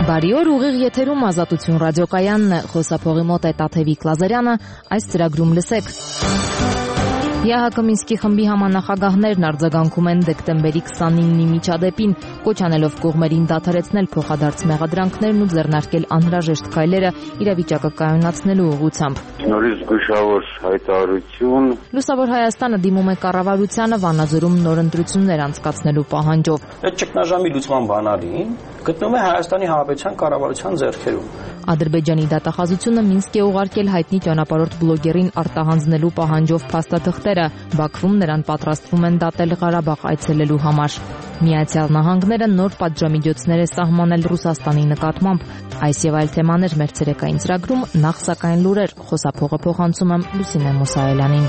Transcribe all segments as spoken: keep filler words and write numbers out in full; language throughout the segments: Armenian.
Բարի օր, ուղիղ եթերում Ազատություն ռադիոկայանն է, խոսափողի մոտ է Տաթևիկ Լազարյանը, այս ծրագրում լսեք։ ԵԱՀԿ Մինսկի խմբի համանախագահներն արձագանքում են դեկտեմբերի քսանինի միջադեպին, կոչ անելով կողմերին դադարեցնել փոխադարձ մեղադրանքներն ու ձեռնարկել անհրաժեշտ քայլերը իրավիճակը կայունացնելու ուղղությամբ։ Նորից զգուշավոր հայտարարություն։ Լուսավոր Հայաստանը դիմում է կառավարությանը Վանաձորում նոր ընտրություններ անցկացնելու պահանջով։ Այդ ճգնաժամի լուծման բանալին գտնվում է Հայաստանի Հանրապետության կառավարության ձեռքերում։ Ադրբեջանի դատախազությունը Մինսկ է ուղարկել հայտնի ճանապարհորդ բլոգերին արտահանձնելու պահանջով փաստաթղթերը, Բաքվում նրան պատրաստվում են դատել Ղարաբաղ այցելելու համար։ Միացյալ Նահանգները նոր պատժամիջոցներ է սահմանել Ռուսաստանի նկատմամբ։ Այս եւ այլ թեմաներ մեր ցերեկային ծրագրում, նախ սակայն լուրեր, խոսափողը փոխանցում եմ Լուսինե Մուսայելյանին։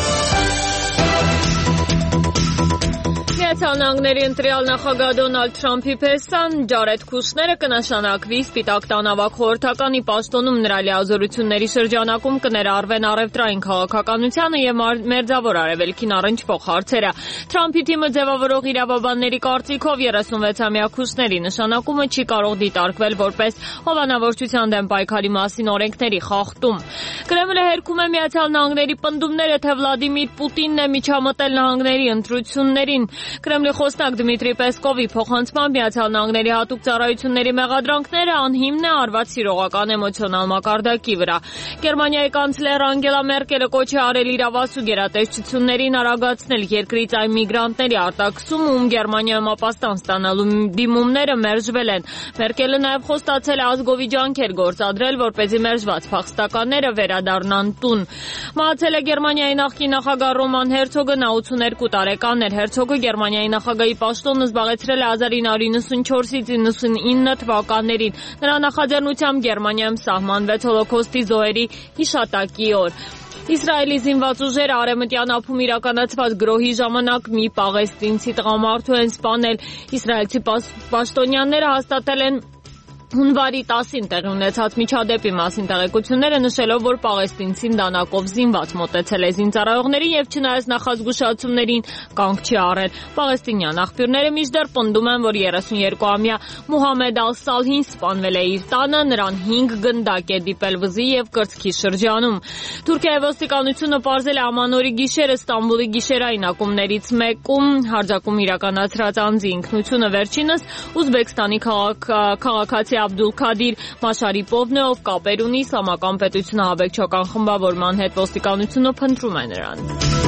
Միացյալ Նահանգների ընտրյալ նախագահ Դոնալդ Թրամփի փեսան Ջարեդ Քուշները կնշանակվի Սպիտակ տան ավագ խորհրդականի պաշտոնում նրա լիազորությունների շրջանակում կներառվեն առևտրային քաղաքականությանը եւ մերձավոր արևելքին առնչվող հարցերը։ Թրամփի թիմը ձևավորող իրավաբանների կարծիքով երեսունվեցամյա Քուշների նշանակումը չի կարող դիտարկվել որպես հովանավորչության դեմ պայքարի մասին օրենքների խախտում։ Կրեմլը հերքում է Միացյալ Նահանգների պնդումները, թե Վլադիմիր Պուտինն է միջամտել նահանգների ընտրություններին։ Կրեմլի խոսնակ Դմիտրի Պեսկովի փոխանցմամբ Միացյալ Նահանգների հատուկ ծառայությունների մեղադրանքները անհիմն է արված սիրողական էմոցիոնալ մակարդակի վրա։ Գերմանիայի կանցլեր Անգելա Մերկելը կոչ է արել իրավասու գերատեսչություններին արագացնել երկրից այն միգրանտների արտաքսումը, ում Գերմանիայում ապաստան ստանալու դիմումները մերժվել են։ Մերկելը նաև խոստացել է ազգովի ջանքեր գործադրել, որպեսզի մերժված փախստականները վերադառնան տուն։ Մահացել է Գերմանիայի նախկին նախագահ Ռոման Հերցոգը, նա ութսուներկու տարեկան էր։ Հերցոգը Գերմանիայի նախագահի պաշտոնը զբաղեցրել է հազար ինը հարյուր նվսանչորսից իննսունինը թվականներին։ Նրա նախաձեռնությամբ Գերմանիայում սահմանվեց հոլոքոստի զոհերի հիշատակի օր։ Իսրայելի զինված ուժերը արևմտյան ափում իրականացված գրոհի ժամանակ մի պաղեստինցի տղամարդու են սպանել։ Իսրայելցի պաշտոնյաները հաստատել են հունվարի տասին տեղի ունեցած միջադեպի մասին տեղեկությունները, նշելով, որ պաղեստինցին դանակով զինված մոտեցել է զինծառայողներին եւ չնայած նախազգուշացումներին կանգ չի առել։ Պաղեստինյան աղբյուրները մինչդեռ պնդում են, որ երեսունյոթամյա Մուհամեդ Ալ-Սալհին սպանվել է իր տանը, նրան հինգ գնդակ է դիպել վզի եւ կրծքի շրջանում։ Թուրքիայի ոստիկանությունը պարզել է ամանորի գիշերը Ստամբուլի գիշերային ակումբներից մեկում հարձակում իրականացրած անձի ինքնությունը վերջինս Ուզբեկստանի քաղաքացի Աբդուլքադիր Մաշարիպովն է, ով կապեր ունի իսլամական պետությունը հավեկչական խմբավորման հետ, ոստիկանությունը փնտրում է նրան։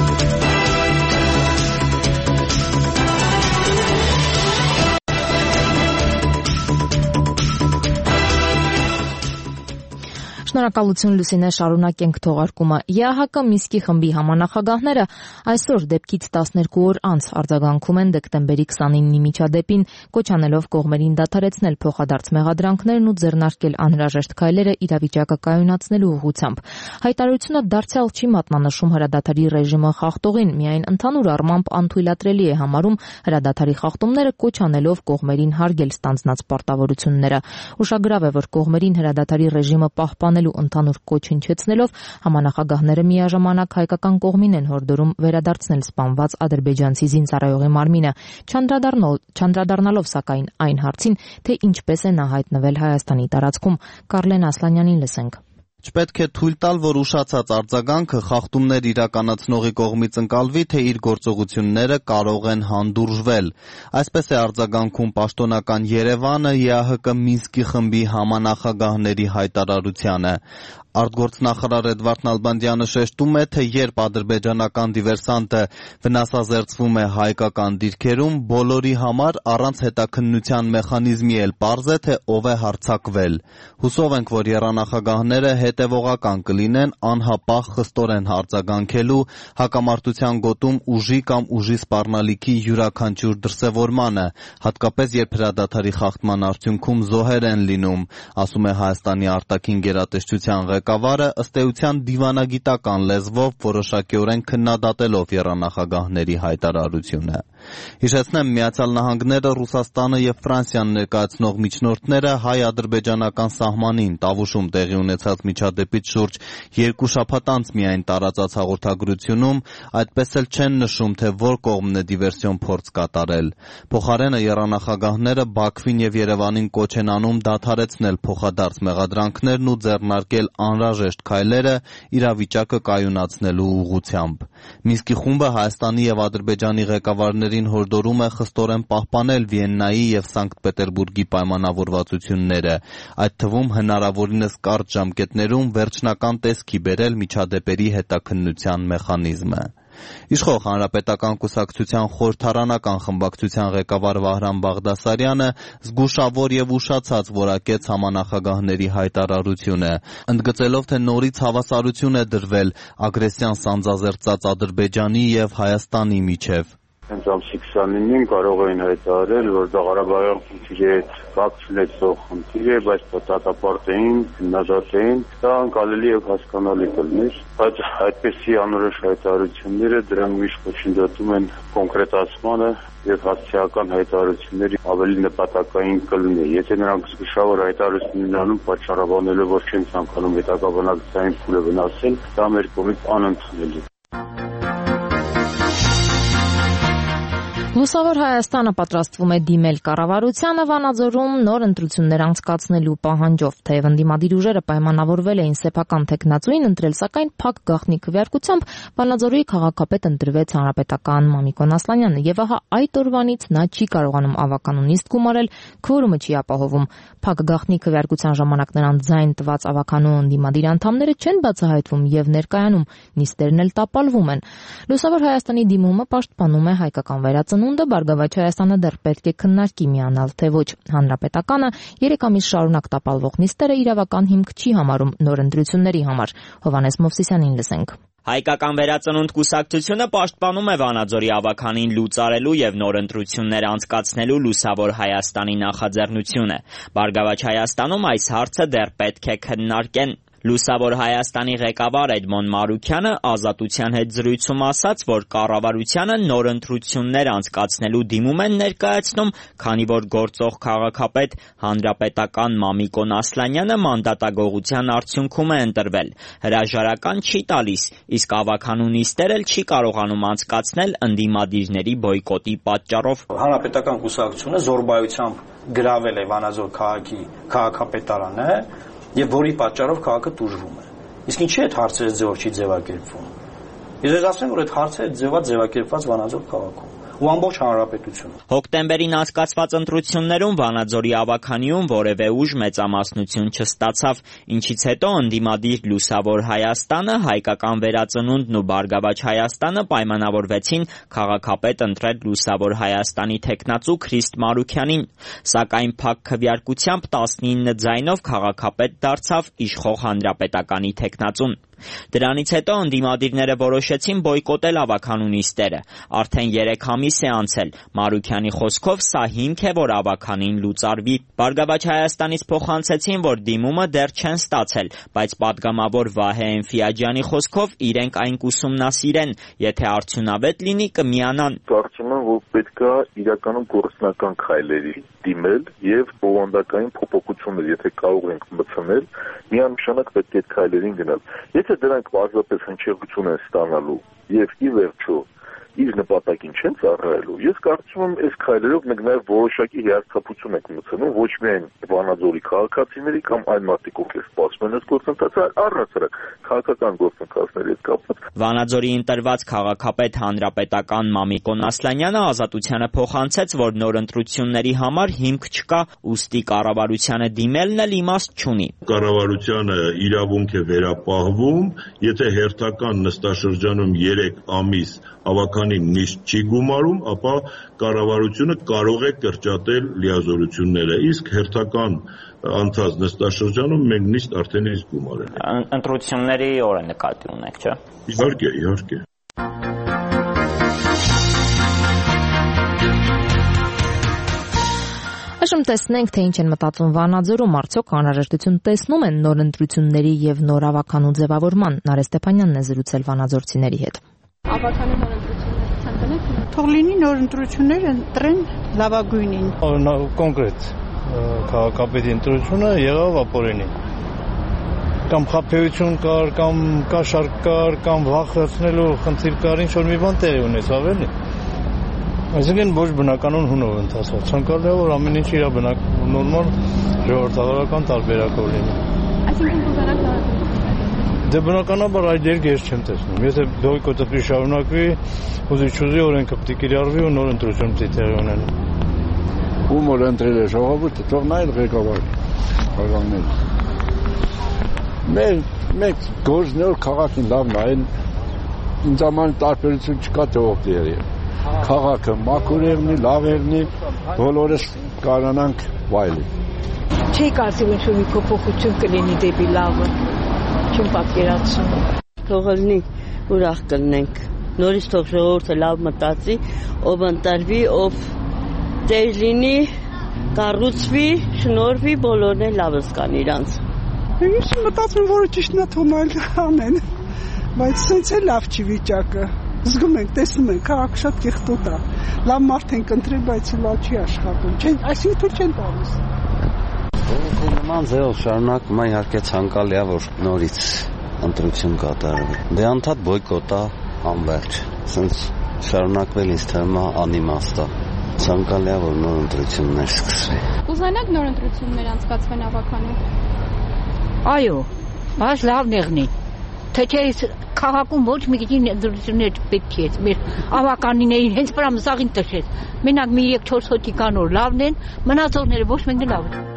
Շնորհակալություն Լուսինե, շարունակենք թողարկումը։ ԵԱՀԿ Մինսկի խմբի համանախագահները այսօր դեպքից տասներկու օր անց արձագանքում են դեկտեմբերի քսանինի միջադեպին, կոչ անելով կողմերին դադարեցնել փոխադարձ մեղադրանքներն ու ձեռնարկել անհրաժեշտ քայլերը իրավիճակը կայունացնելու ուղղությամբ։ Հայտարարությունը դարձյալ չի մատնանշում հրադադարի ռեժիմը խախտողին, միայն ընդհանուր առմամբ անթույլատրելի է համարում հրադադարի խախտումները, կոչ անելով կողմերին հարգել ստանձնած պարտավորությունները։ Ուշագրավ է, որ կողմերին հրադադարի ռեժիմը պահպանել ընդհանուր կոչ հնչեցնելով համանախագահները միաժամանակ հայկական կողմին են հորդորում վերադարձնել սպանված ադրբեջանցի զինծառայողի մարմինը, չանդրադառնալով սակայն այն հարցին, թե ինչպես է նա հայտնվել Հայաստանի տարածքում։ Կարլեն Ասլանյանին լսենք։ Չպետք է թույլ տալ, որ ուշացած արձագանքը խախտումներ իրականացնողի կողմից ընկալվի, թե իր գործողությունները կարող են հանդուրժվել։ Այսպես է արձագանքում պաշտոնական Երևանը ԵԱՀԿ Մինսկի խմբի համանախագահների հայտարարությանը։ Արտգործնախարար Էդվարդ Նալբանդյանը շեշտում է, թե երբ ադրբեջանական դիվերսանտը վնասազերծվում է հայկական դիրքերում, բոլորի համար առանց հետաքննության մեխանիզմի էլ պարզ է, թե ով է հարձակվել։ Հուսով ենք, որ եռանախագահները հետևողական կլինեն անհապաղ խստորեն արձագանքելու հակամարտության գոտում ուժի կամ ուժի սպառնալիքի յուրաքանչյուր դրսևորմանը, հատկապես երբ հրադադարի խախտման արդյունքում զոհեր են լինում, ասում է Հայաստանի արտաքին գերատեսչության ղեկավարը, ըստ էության դիվանագիտական լեզվով որոշակիորեն քննադատելով եռանախագահների հայտարարությունը։ Հիշեցնեմ, Միացյալ Նահանգները, Ռուսաստանը եւ Ֆրանսիան ներկայացնող միջնորդները հայ-ադրբեջանական սահմանին Տավուշում տեղի ունեցած միջադեպից շուրջ երկու շաբաթ անց միայն տարածած հաղորդագրությունում այդպես էլ չեն նշում, թե որ կողմն է դիվերսիոն փորձ կատարել։ Փոխարենը եռանախագահները Բաքվին եւ Երևանին կոչ են անում դադարեցնել փոխադարձ մեղադրանքներն ու ձեռնարկել անհրաժեշտ քայլերը իրավիճակը կայունացնելու ուղղությամբ։ Մինսկի խումբը Հայաստանի եւ Ադրբեջանի ղեկավարներին հորդորում է խստորեն պահպանել Վիեննայի եւ Սանկտ Պետերբուրգի պայմանավորվածությունները, այդ թվում հնարավորինս կարճ ժամկետներում վերջնական տեսքի բերել միջադեպերի հետաքննության մեխանիզմը։ Իշխող Հանրապետական կուսակցության խորհրդարանական խմբակցության ղեկավար Վահրամ Բաղդասարյանը զգուշավոր եւ ուշացած որակեց համանախագահների հայտարարությունը, ընդգծելով, թե նորից հավասարություն է դրվել ագրեսիան սանձազերծած Ադրբեջանի եւ Հայաստանի միջև։ Հենց ամսի քսանինին կարող էին հայտարարել, որ դա Ղարաբաղյան խնդիրի հետ կապցնեցող խնդիր է, բայց դատապարտեին, քննադատեին, դա անկալելի եւ հասկանալի կլներ, բայց այդպեսի անորոշ հայտարարությունները դրանք միշտ խոչընդոտում են կոնկրետացմանը եւ հասցեական հայտարարությունների ավելի նպատակային կլինի։ Եթե նրանք զգուշավոր հայտարարություններ անում, պատճառաբանելով, որ չեն ցանկանում հետագա բնակչության փուլը վնասել, դա մեր կողմից անընդունելի։ Լուսավոր Հայաստանը պատրաստվում է դիմել կառավարությանը Վանաձորում նոր ընտրություններ անցկացնելու պահանջով, թեև ընդդիմադիր ուժերը պայմանավորվել էին սեփական թեկնածուին ընտրել, սակայն փակ գաղտնի քվեարկությամբ Վանաձորի քաղաքապետ ընտրվեց հանրապետական Մամիկոն Ասլանյանը, եւ ահա այդ օրվանից նա չի կարողանում ավականուն նիստ գումարել, քվորումը չի ապահովում։ Փակ գաղտնի քվեարկության ժամանակ նրան ձայն տված ավականու ընդդիմադիր անդամները չեն բացահայտվում եւ ներկայանում, նիստերն էլ տապալվում են։ Լուսավոր Հայաստանի դիմումը պաշտպանում է հայկական վերածնունդը, Բարգավաճ Հայաստանը դեռ պետք է քննարկի միանալ, թե ոչ։ Հանրապետականը երեք ամիս շարունակ տապալվող նիստերը իրավական հիմք չի համարում նոր ընտրությունների համար։ Հովհաննես Մովսիսյանին լսենք։ Հայկական վերածնունդ կուսակցությունը պաշտպանում է Վանաձորի ավականին լուծարելու եւ նոր ընտրություններ անցկացնելու Լուսավոր Հայաստանի նախաձեռնությունը։ Բարգավաճ Հայաստանում այս հարցը դեռ պետք է քննարկեն։ Լուսավոր Հայաստանի ղեկավար Էդմոն Մարուքյանը Ազատության հետ զրույցում ասաց, որ կառավարությանը նոր ընտրություններ անցկացնելու դիմում են ներկայացնում, քանի որ գործող քաղաքապետ հանրապետական Մամիկոն Ասլանյանը մանդատագողության արդյունքում է ընտրվել։ Հրաժարական չի տալիս, իսկ ավականու նիստեր էլ չի կարողանում անցկացնել ընդդիմադիրների բոյկոտի պատճառով։ Հանրապետական կուսակցությունը զորբայությամբ գրավել է Վանաձոր քաղաքի քաղաքապետարանը, եւ որի պատճառով քաղաքը տուժվում է։ Իսկ ինչի՞ այդ հարցերը ձևով չի ձևակերպվում։ Ես ասեմ, որ այդ հարցերը ձևա ձևակերպված Վանաձոր քաղաքում ու ամբողջ հանրապետությունում։ Հոկտեմբերին անցկացված ընտրություններում Վանաձորի ավականիում որևէ ուժ մեծամասնություն չստացավ, ինչից հետո ընդդիմադիր Լուսավոր Հայաստանը, Հայկական վերածնունդն ու Բարգավաճ Հայաստանը պայմանավորվեցին քաղաքապետ ընտրել Լուսավոր Հայաստանի թեկնածու Քրիստ Մարուքյանին, սակայն փակ քվեարկությամբ տասնինը ձայնով քաղաքապետ դարձավ իշխող հանրապետականի թեկնածուն։ Դրանից հետո ընդդիմադիրները որոշեցին բոյկոտել ավականու նիստերը։ Արդեն երեք ամիս է անցել։ Մարուքյանի խոսքով սա հիմք է, որ ավականին լուծարվի։ Բարգավաճ Հայաստանից փոխանցեցին, որ դիմումը դեռ չեն ստացել, բայց падգամավոր Վահե Էնֆիաջյանի խոսքով իրենք այն կուսումնասիրեն, եթե արդյունավետ լինի կմիանան։ Կարծում եմ, որ պետք է իրականում գործնական քայլերի դիմել եւ բովանդակային փոփոխություններ, եթե կարող ենք մտցնել, միանշանակ պետք է այդ քայլերին գնալ։ Եթե դրանք պարզապես հնչեղություն են ստանալու եւ ի վերջո իր նպատակին չեն ծառայելու, ես կարծում եմ, այս քայլերով մենք նաեւ որոշակի հիասթափություն ենք մտցնում ոչ միայն Վանաձորի քաղաքացիների կամ այլ մարդիկ, ովքեր սպասում են այս գործընթացը, առհասարակ քաղաքական գործընթացների հետ կապված։ Վանաձորի ընտրված քաղաքապետ հանրապետական Մամիկոն Ասլանյանը Ազատությանը փոխանցեց, որ նոր ընտրությունների համար հիմք չկա, ուստի կառավարությանը դիմելն էլ իմաստ չունի։ Կառավարությանը իրավունք է վերապահվում, եթե հերթական նստաշրջանում երեք ամիս ավականին նիստ չի գումարում, ապա կառավարությունը կարող է կրճատել լիազորությունները, իսկ հերթական անցած նստաշրջանում մենք նիստ արդեն իսկ գումարել ենք։ Ընտրությունների օր է նկատի ունեք, չէ՞։ Իհարկե, իհարկե։ Այժմ տեսնենք, թե ինչ են մտածում Վանաձորում, արդյոք անհրաժեշտություն տեսնում են նոր ընտրությունների եւ նոր ավականու ձևավորման։ Նարէ Ստեփանյանն է զրուցել վանաձորցիների հետ։ Ավականու նոր ընտրությունների կնեք։ Թող լինի նոր ընտրություններ ընտրեն լավագույնին։ Կոնկրետ քաղաքապետի ընտրությունը եղավ ապօրինի։ Կամ խաբեություն կար, կամ կաշառք կար, կամ վախեցնելու խնդիր կար, ինչ որ մի բան տեղի ունեցավ էլի։ Այսինքն ոչ բնականon հունով ընթացավ։ Ցանկալի է որ ամեն ինչ իր բնակ նորմալ ժողովրդավարական տարբերակով լինի։ Այսինքն կուզանաք նորընտրություններ։ Դե բնականաբար այդ երկու ես չեմ տեսնում։ Եթե բոյկոտը պիտի շարունակվի, ուզի-չուզի օրենքը պիտի կիրառվի ու նոր ընտրություն պիտի տեղի ունենա։ Ում որ ընտրել է ժողովուրդը, թող նայել ղեկավարին, խաղաղները։ Մեր մեկ գործնոր քաղաքին լավ նայեն, ինձ համար տարբերություն չկա թե ով դերի։ Քաղաքը մաքուր եղնի, լավ եղնի, բոլորս կարողանանք վայելի։ Չի կարծում ինչ-որ մի փոփոխություն կլինի դեպի լավը։ Չեմ պատկերացնում։ Թող լինի ուրախ կլինենք։ Նորից թող ժողովուրդը լավ մտածի, ով ընտրվի, ով տեր լինի, կառուցվի, շնորհվի, բոլորն էլ լավը զգան իրանց։ Ես մտածում որ ճիշտն է թող նայել անեն, բայց սենց է լավ չի վիճակը։ Զգում ենք, տեսնում ենք, քաղաքը շատ կեղտոտ է։ Լավ մարդ ենք ընտրել, բայց լավ չի աշխատում։ Չեն, այսինքն թույլ չեն տալիս։ Բողոքի նման ձևով շարունակում է իհարկե ցանկալի է, որ նորից ընտրություն կատարվի։ Դե անդադ բոյկոտ է, անվերջ։ Սենց շարունակվել ինձ թվում է անիմաստ է։ Ցանկալի է, որ նոր ընտրություններ սկսվի։ Կուզանաք նոր ընտրություններ անցկացվեն ավականին։ Այո, բայց լավ եղնի։ Թե չէ քաղաքում ոչ մի քիչ ընտրություններ պետք է մեր ավականիներին հենց վրա մսաղին տշեց։ Մենակ մի երեք-չորս հոգի կան որ լավն են, մնացողները ոչ մեկն լավ են։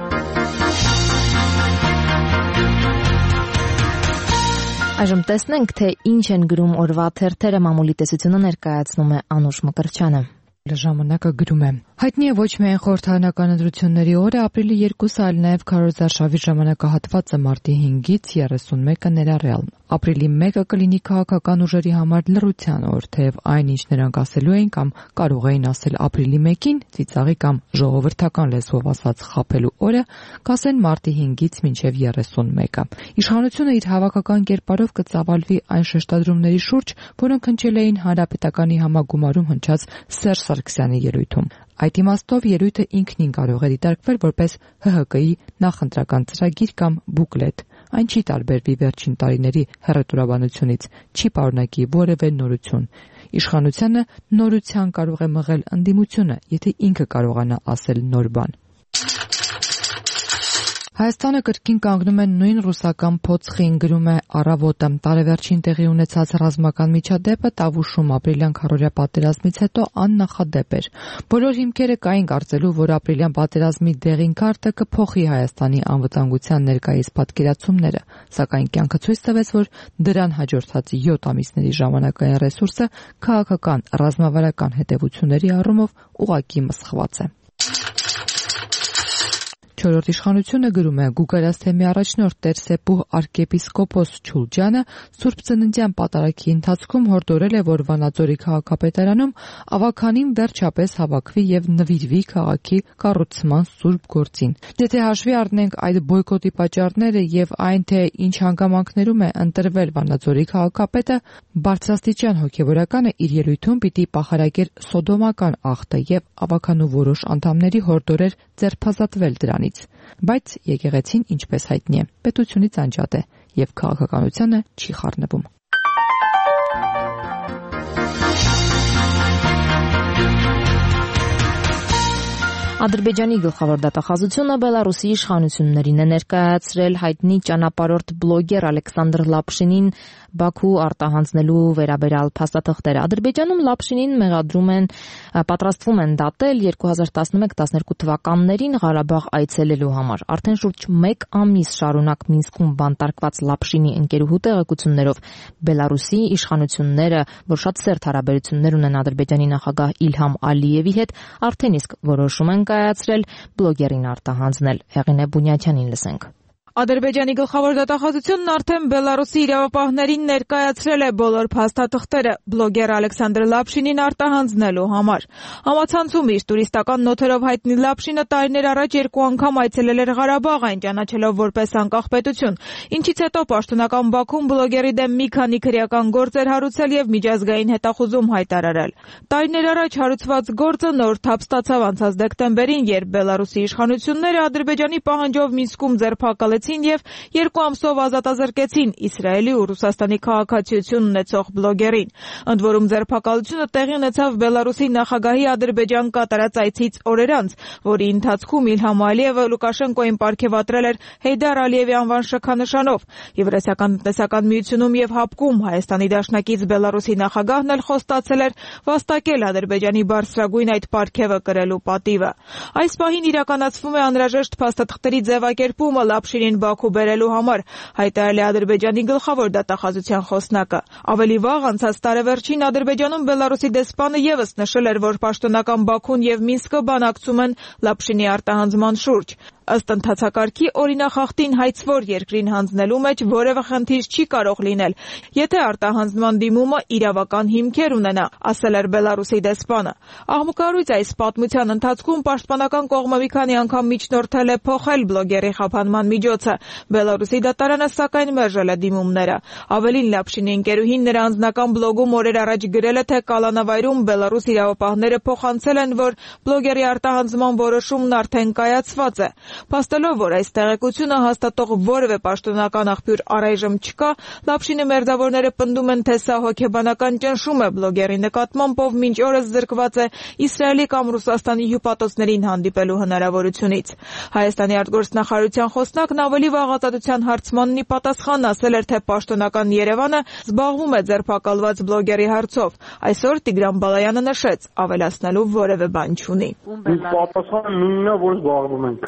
Այժմ տեսնենք, թե ինչ են գրում օրվա թերթերը, մամուլի տեսությունը ներկայացնում է Անուշ Մկրտչյանը։ Ժամանակը գրում է. Հայտնի է ոչ միայն խորհրդարանական ընտրությունների օրը, ապրիլի երկուսը, այլ նաև քարոզարշավի ժամանակահատվածը մարտի հինգից երեսունմեկը ներառյալ։ Ապրիլի մեկը կլինի քաղաքական ուժերի համար լռության օր, թեև այն, ինչ նրանք ասելու էին կամ կարող էին ասել ապրիլի մեկին, ծիծաղի կամ ժողովրդական լեզվով ասած խաբելու օրը, կասեն մարտի հինգից մինչև երեսունմեկը։ Իշխանությունը իր հավաքական կերպարով կծավալվի այն շեշտադրումների շուրջ, որոնք հնչել էին հանրապետականի համագումարում հնչած Սերժ Սարգսյանի ելույթում։ Այդ իմաստով ելույթը ինքնին կարող է դիտարկվել որպես Հ Հ Կ-ի նախընտրական ծրագիր կամ բուկլետ։ Այն չի տարբերվի վերջին տարիների հռետորաբանությունից, չի պարունակի որևէ նորություն։ Իշխանությանը նորության կարող է մղել ընդդիմությունը, եթե ինքը կարողանա ասել նոր բան։ Հայաստանը կրկին կանգնում է նույն ռուսական փոცხին, գրում է Առավոտը։ Տարեվերջին տեղի ունեցած ռազմական միջադեպը Տավուշում ապրիլյան քառորյա պատերազմից հետո աննախադեպ էր։ Բոլոր հիմքերը կային կարծելու, որ ապրիլյան պատերազմի դեղին քարտը կփոխի Հայաստանի անվտանգության ներկայիս պատկերացումները, սակայն կյանքը ցույց տվեց, որ դրան հաջորդած յոթ ամիսների ժամանակային ռեսուրսը քաղաքական ռազմավարական հետևությունների առումով ուղղակի մսխված է։ Չորրորդ իշխանությունը գրում է Գուգարաս թեմի առաջնորդ Տեր-Սեպուհ arczepiskopos Չուլջյանը Սուրբ Ծննդյան պատարագի ընթացքում հորդորել է, որ Վանաձորի քաղաքապետարանում ավականին վերջապես հավաքվի եւ նվիրվի քաղաքի կառուցման սուրբ գործին։ Եթե հաշվի առնենք այդ բոյկոտի պատճառները եւ այն, թե ինչ հանգամանքներում է ընտրվել Վանաձորի քաղաքապետը, բարձրաստիճան հոգեվորականը իր ելույթում պիտի պահարակեր սոդոմական ախտը եւ ավականու որոշ անդամների հորդորեր ձերբազատվել դրանից։ Բայց եկեղեցին, ինչպես հայտնի է, պետությունից անջատ է եւ քաղաքականությանը չի խառնվում։ Ադրբեջանի գլխավոր դատախազությունը Բելարուսի իշխանություններին է ներկայացրել հայտնի ճանապարհորդ բլոգեր Ալեքսանդր Լապշինին Բաքու արտահանձնելու վերաբերյալ փաստաթղթերը։ Ադրբեջանում Լապշինին մեղադրում են պատրաստվում են դատել երկու հազար տասնմեկ տասներկու թվականներին Ղարաբաղ այցելելու համար։ Արդեն շուրջ մեկ ամիս շարունակ Մինսկում բանտարկված Լապշինի ընկերուհու տեղեկություններով Բելարուսի իշխանությունները, որ շատ սերտ հարաբերություններ ունեն Ադրբեջանի նախագահ Իլհամ Ալիևի հետ, արդեն իսկ որոշում են կայացրել բլոգերին արտահանձնել։ Հեղինե Բունյաթյանին լսենք։ Ադրբեջանի գլխավոր դատախազությունն արդեն Բելարուսի իրավապահներին ներկայացրել է բոլոր փաստաթղթերը բլոգեր Ալեքսանդր Լապշինին արտահանձնելու համար։ Համացանցում իր տուրիստական նոթերով հայտնի Լապշինը տարիներ առաջ երկու անգամ այցելել էր Ղարաբաղ, այն ճանաչելով որպես անկախ պետություն, ինչից հետո պաշտոնական Բաքուն բլոգերի դեմ մի քանի քրեական գործեր հարուցել եւ միջազգային հետախուզում հայտարարել։ Տարիներ առաջ հարուցված գործը նոր թափ ստացավ անցած դեկտեմբերին, երբ Բելարուսի իշխանությունները Ադրբեջանի պահանջով Մինսկում ձերբակալեցին եւ երկու ամսով ազատազրկեցին Իսրայելի ու Ռուսաստանի քաղաքացիություն ունեցող բլոգերին։ Ընդ որում ձերբակալությունը տեղի ունեցավ Բելարուսի նախագահի Ադրբեջան կատարած այցից օրեր անց, որի ընթացքում Իլհամ Ալիևը Լուկաշենկոին պարգևատրել էր Հեյդար Ալիևի անվան շքանշանով։ Եվրասիական տնտեսական միությունում եւ ՀԱՊԿ-ում Հայաստանի դաշնակից Բելարուսի նախագահն էլ խոստացել էր վաստակել Ադրբեջանի բարձրագույն այդ պարգևը կրելու պատիվը։ Այս պահին իրականացվում է անհրաժեշտ փաստաթղթերի ձևակերպումը Լապշինին Բաքու բերելու համար, հայտարարել է Ադրբեջանի գլխավոր դատախազության խոսնակը։ Ավելի վաղ անցած տարեվերջին Ադրբեջանում Բելարուսի դեսպանը եւս նշել էր, որ պաշտոնական Բաքուն եւ Մինսկը բանակցում են Լապշինի արտահանձման շուրջ։ Ըստ ընթացակարգի օրինախախտին հայցվոր երկրին հանձնելու մեջ որևէ խնդիր չի կարող լինել, եթե արտահանձնման դիմումը իրավական հիմքեր ունենա, ասել էր Բելարուսի դեսպանը։ Աղմկահարույց այս պատմության ընթացքում պաշտպանական կողմը մի քանի անգամ միջնորդել է փոխել բլոգերի խափանման միջոցը։ Բելարուսի դատարանը սակայն մերժել է դիմումները։ Ավելին, Լապշինի ընկերուհին նրա անձնական բլոգում օրեր առաջ գրել է, թե կալանավայրում Բելարուս իրավապահները փոխանցել են, որ բլոգերի արտահանձնման որոշումն արդեն կայացված է։ Փաստելով, որ այս տեղեկությունը հաստատող որևէ պաշտոնական աղբյուր առայժմ չկա, Լապշինի մերձավորները պնդում են, թե սա հոգեբանական ճնշում է բլոգերի նկատմամբ, ով մինչ օրս զրկված է Իսրայելի կամ Ռուսաստանի հյուպատոսներին հանդիպելու հնարավորությունից։ Հայաստանի արտգործնախարարության խոսնակն ավելի վաղ Ազատության հարցմանն ի պատասխան ասել էր, թե պաշտոնական Երևանը զբաղվում է ձերբակալված բլոգերի հարցով։ Այսօր Տիգրան Բալայանը նշեց, ավելացնելու որևէ բան չունի։ Պատասխանը նույնն է, որ զբաղվում ենք։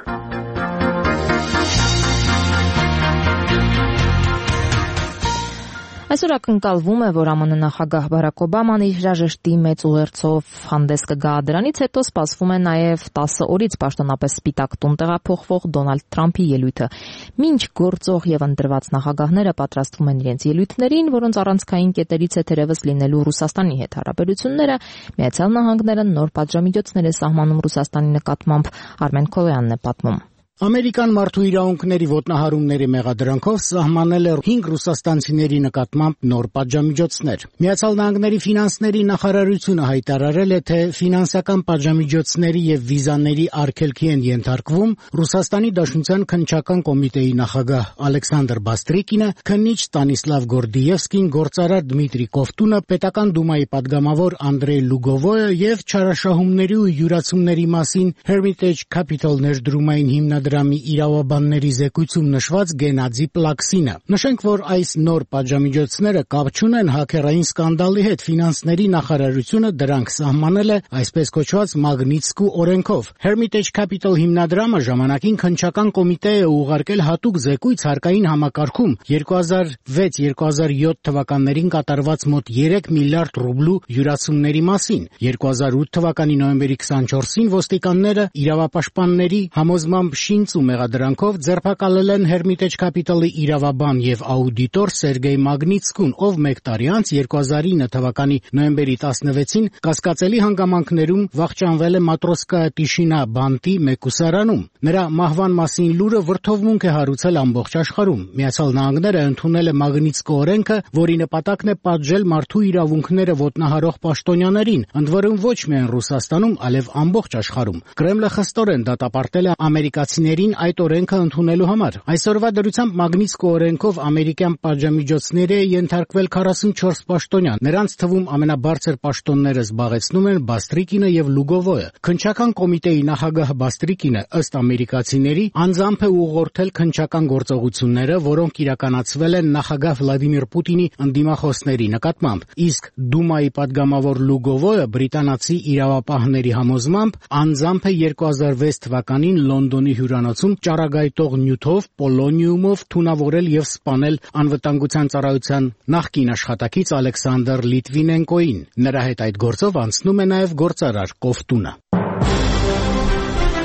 Այսօր ակնկալվում է, որ ԱՄՆ նախագահ Բարաք Օբաման իր հրաժեշտի մեծ ուղերձով հանդես կգա, դրանից հետո սպասվում է նաև տասը օրից պաշտոնապես Սպիտակ տուն տեղափոխվող Դոնալդ Թրամփի ելույթը։ Մինչ գործող եւ ընտրված նախագահները պատրաստվում են իրենց ելույթներին, որոնց առանցքային կետերից է թերևս լինելու Ռուսաստանի հետ հարաբերությունները, Միացյալ Նահանգները նոր պատժամիջոցներ է սահմանում Ռուսաստանի նկատմամբ, Արմեն Քոլյանն է պատմում։ Ամերիկան մարդու իրավունքների ոտնահարումների մեղադրանքով սահմանել է հինգ ռուսաստանցիների նկատմամբ նոր պատժամիջոցներ։ Միացյալ Նահանգների ֆինանսների նախարարությունը հայտարարել է, թե ֆինանսական պատժամիջոցների եւ վիզաների արգելքի են ենթարկվում Ռուսաստանի Դաշնության քննչական կոմիտեի նախագահ Ալեքսանդր Բաստրիկինը, քննիչ Ստանիսլավ Գորդիևսկին, գործարար Դմիտրի Կովտունը, պետական դումայի падգամավոր Անդրեյ Լուգովոյը եւ չարաշահումների ու յուրացումների մասին Hermitage Capital ներդրումային հիմնադրամի իրավաբանների զեկույցում նշված Գենադի Պլաքսինը։ Նշենք, որ այս նոր պատժամիջոցները կապ չունեն հաքերային սկանդալի հետ։ Ֆինանսների նախարարությունը դրանք սահմանել է այսպես կոչված Մագնիտսկու օրենքով։ Hermitage Capital հիմնադրամը ժամանակին քննչական կոմիտե է ուղարկել հատուկ զեկույց հարկային համակարգում երկու հազար վեց երկու հազար յոթ թվականներին կատարված մոտ երեք միլիարդ ռուբլու յուրացումների մասին։ երկու հազար ութ թվականի նոյեմբերի քսանչորսին ոստիկանները իրավապաշտպանների համոզմամբ շինծ ու մեղադրանքով ձերբակալել են Hermitage Capital-ի իրավաբան եւ աուդիտոր Սերգեյ Մագնիտսկուն, ով մեկ տարի անց երկու հազար ինը թվականի նոյեմբերի տասնվեցին կասկածելի հանգամանքներում վախճանվել է Մատրոսկայա Տիշինա բանտի մեկուսարանում։ Նրա մահվան մասին լուրը վրդովմունք է հարուցել ամբողջ աշխարհում։ Միացյալ Նահանգները ընդունել է Մագնիտսկու օրենքը, որի նպատակն է պատժել մարդու իրավունքները ոտնահարող պաշտոնյաներին, ընդ որում ոչ միայն Ռուսաստանում, այլև ամբողջ աշխարհում։ Կրեմլը խստորեն դատապարտել է ամերիկացիներին այդ օրենքը ընդունելու համար։ Այսօրվա դրությամբ Մագնիտսկու օրենքով ամերիկյան պատժամիջոցների է ենթարկվել քառասունչորս պաշտոնյա։ Նրանց թվում ամենաբարձր պաշտոնները զբաղեցնում են Բաստրիկինը եւ Լուգովոյը։ Քննչական կոմիտեի նախագահ Բաստրիկինը ըստ ամերիկացիների անձամբ է ուղղորդել քննչական գործողությունները, որոնք իրականացվել են նախագահ Վլադիմիր Պուտինի ընդդիմախոսների նկատմամբ, իսկ Դումայի падգամավոր Լուգովոյը բրիտանացի իրավապահների համոզմամբ անձամբ է երկու հազար վեց թվականին Լոնդոնի հյուրանոցում ճառագայթող նյութով պոլոնիումով թունավորել եւ սպանել անվտանգության ծառայության նախկին աշխատակից Ալեքսանդր Լիտվինենկոին։ Նրա հետ այդ գործով անցնում է նաեւ գործարար Կովտունը։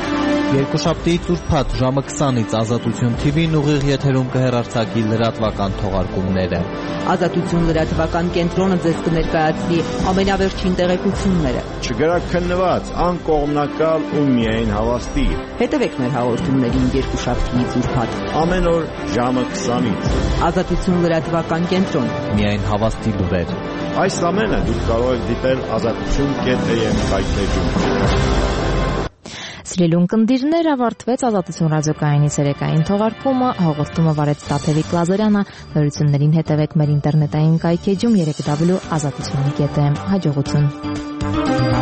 Երկուշաբթի ծուրփաթ ժամը քսանից Ազատություն թիվին ուղիղ եթերում կհեռարձակի լրատվական թողարկումները։ Ազատություն լրատվական կենտրոնը ձեզ կներկայացնի ամենավերջին տեղեկությունները։ Չգրաքննված, անկողմնակալ ու միայն հավաստի։ Հետևեք մեր հաղորդումներին երկուշաբթի ծուրփաթ ամեն օր ժամը քսանից։ Ազատություն լրատվական կենտրոն։ Միայն հավաստի լուրեր։ Այս ամենը դուք կարող եք դիտել ազատություն կետ էյ էմ սայթում։ Սիրելի ունկնդիրներ, ավարտվեց Ազատություն ռադիոկայանի ցերեկային թողարկումը, հաղորդումը վարեց Տաթևիկ Լազարյանը, նորություններին հետևեք մեր ինտերնետային կայքեջում երեք w ազատություն կետ էմ, հաջողություն։